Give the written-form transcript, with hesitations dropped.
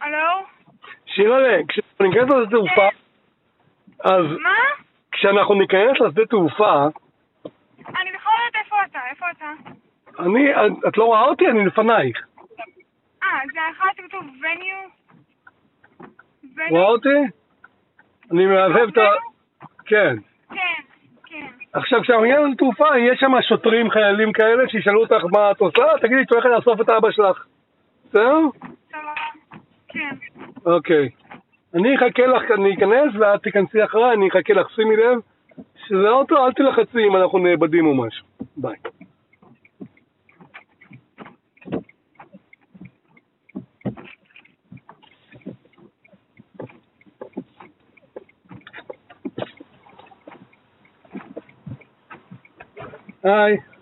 הלו? שירלה, כשאנחנו ניכנס לשדה תעופה, אז... מה? כשאנחנו ניכנס לשדה תעופה... אני בכלל לא יודעת איפה אתה, איפה אתה? את לא רואה אותי? אני לפנייך. זה אחד כתוב וניו? רואה אותי? אני מעבב את ה... כן. כן, כן. עכשיו, כשאנחנו נהיה לשדה תעופה, יש שם שוטרים, חיילים כאלה, שישאלו אותך מה את עושה, תגידי, את הולכת לאסוף את אבא שלך. זהו? סבבה. כן. אוקיי. אני אחכה לך, אני אכנס ואת תיכנסי אחריי, אני אחכה לך, שימי לב שזה אוטו, אל תלחצי אם אנחנו נאבדים או משהו. ביי. היי.